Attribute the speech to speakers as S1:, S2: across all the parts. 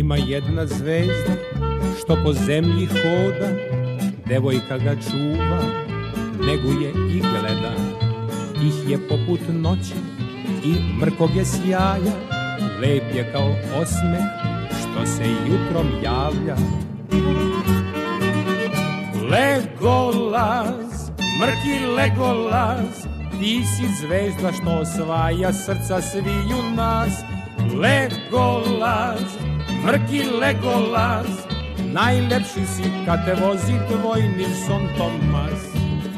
S1: Ima jedna zvezda što po zemlji hoda, devojka ga čuva, neguje i gleda. Tih je poput noći i mrkog je sjaja, lep je kao osmeh što se jutrom javlja. Legolas, mrki Legolas, ti si zvezda što osvaja srca sviju nas. Legolas, mrki Legolas, najlepši si kad te vozi tvoj Nilson Tomas.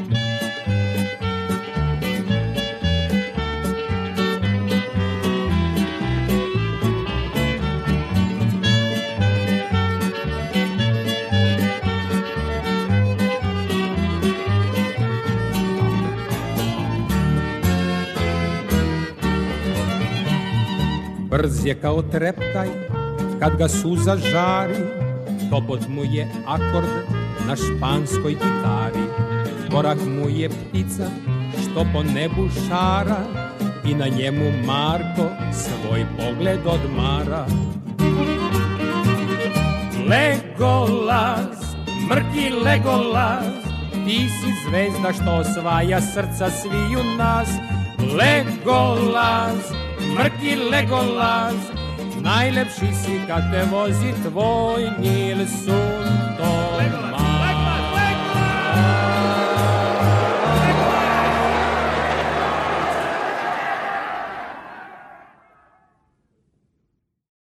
S1: Brz je kao treptaj kad ga suza žari, topot mu je akord na španskoj gitari. Korak mu je ptica što po nebu šara i na njemu Marko svoj pogled odmara. Legolas, mrki Legolas, ti si zvezda što osvaja srca sviju nas. Legolas, mrki Legolas, najlepši si kad te vozi tvoj Nilson